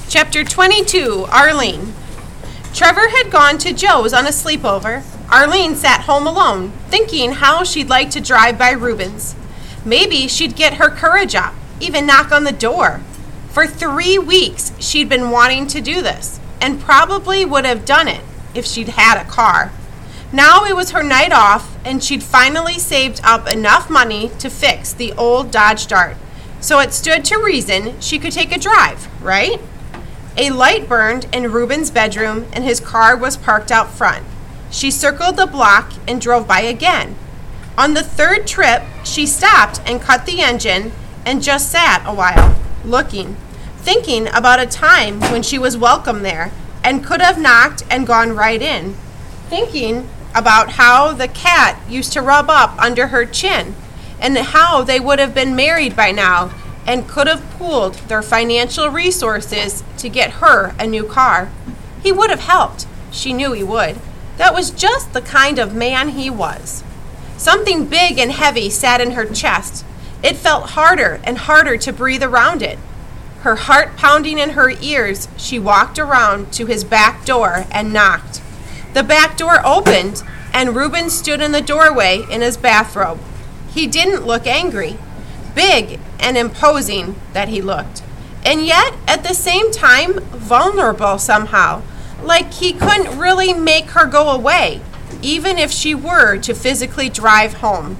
Chapter 22, Arlene. Trevor had gone to Joe's on a sleepover. Arlene sat home alone, thinking how she'd like to drive by Reuben's. Maybe she'd get her courage up, even knock on the door. For 3 weeks, she'd been wanting to do this, and probably would have done it if she'd had a car. Now it was her night off, and she'd finally saved up enough money to fix the old Dodge Dart. So it stood to reason she could take a drive, right? A light burned in Reuben's bedroom, and his car was parked out front. She circled the block and drove by again. On the third trip, she stopped and cut the engine and just sat a while, looking, thinking about a time when she was welcome there and could have knocked and gone right in, thinking about how the cat used to rub up under her chin and how they would have been married by now and could have pooled their financial resources to get her a new car. He would have helped. She knew he would. That was just the kind of man he was. Something big and heavy sat in her chest. It felt harder and harder to breathe around it. Her heart pounding in her ears, she walked around to his back door and knocked. The back door opened, and Reuben stood in the doorway in his bathrobe. He didn't look angry. Big and imposing that he looked, and yet at the same time vulnerable somehow, like he couldn't really make her go away, even if she were to physically drive home.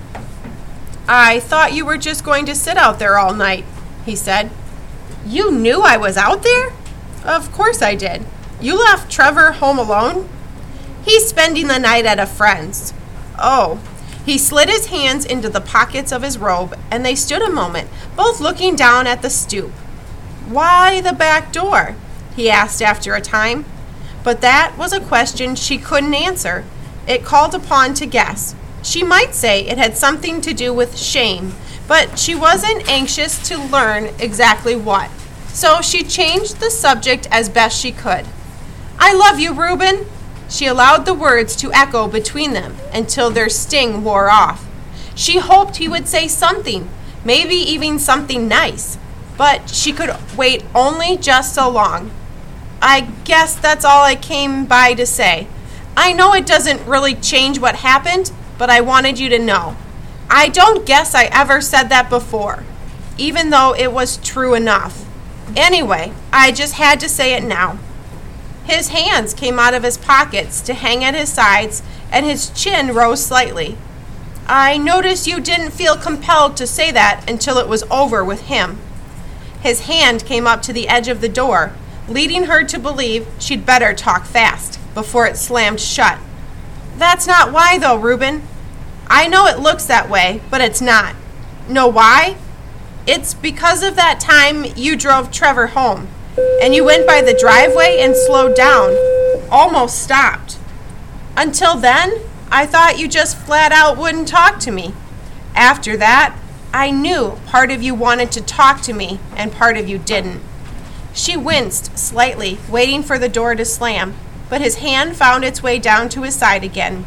"I thought you were just going to sit out there all night," he said. "You knew I was out there?" "Of course I did. You left Trevor home alone?" "He's spending the night at a friend's." "Oh." He slid his hands into the pockets of his robe, and they stood a moment, both looking down at the stoop. "Why the back door?" he asked after a time. But that was a question she couldn't answer. It called upon to guess. She might say it had something to do with shame, but she wasn't anxious to learn exactly what. So she changed the subject as best she could. "I love you, Reuben." She allowed the words to echo between them until their sting wore off. She hoped he would say something, maybe even something nice, but she could wait only just so long. "I guess that's all I came by to say. I know it doesn't really change what happened, but I wanted you to know. I don't guess I ever said that before, even though it was true enough. Anyway, I just had to say it now." His hands came out of his pockets to hang at his sides, and his chin rose slightly. "I noticed you didn't feel compelled to say that until it was over with him." His hand came up to the edge of the door, leading her to believe she'd better talk fast before it slammed shut. "That's not why, though, Reuben. I know it looks that way, but it's not. Know why? It's because of that time you drove Trevor home, and you went by the driveway and slowed down, almost stopped. Until then, I thought you just flat out wouldn't talk to me. After that, I knew part of you wanted to talk to me and part of you didn't." She winced slightly, waiting for the door to slam, but his hand found its way down to his side again.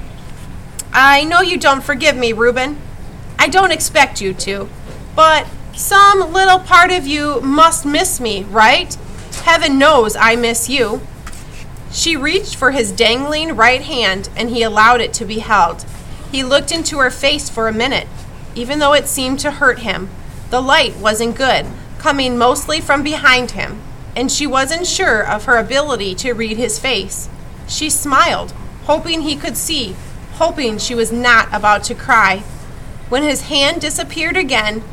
"I know you don't forgive me, Reuben. I don't expect you to, but some little part of you must miss me, right? Heaven knows I miss you." She reached for his dangling right hand, and he allowed it to be held. He looked into her face for a minute, even though it seemed to hurt him. The light wasn't good, coming mostly from behind him, and she wasn't sure of her ability to read his face. She smiled, hoping he could see, hoping she was not about to cry. When his hand disappeared again,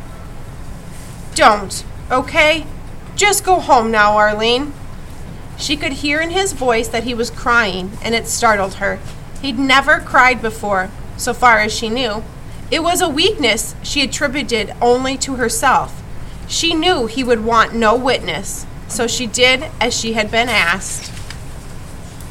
"Don't, okay? Just go home now, Arlene." She could hear in his voice that he was crying, and it startled her. He'd never cried before, so far as she knew. It was a weakness she attributed only to herself. She knew he would want no witness, so she did as she had been asked.